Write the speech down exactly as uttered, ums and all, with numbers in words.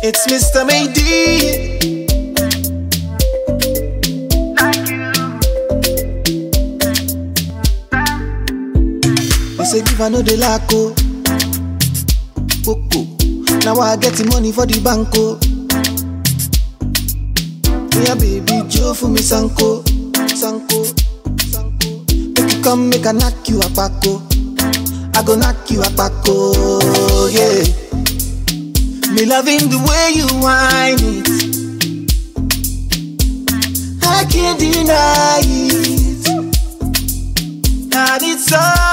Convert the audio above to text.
It's Mister Mayday. They say give I know the laco. Coco. Now I get the money for the banco. Yeah, baby, Joe for me Sanko, Sanko, Sanko. Make you come, make I knock you a paco. I go knock you a paco, yeah. Me loving the way you whine it. I can't deny it. And it's all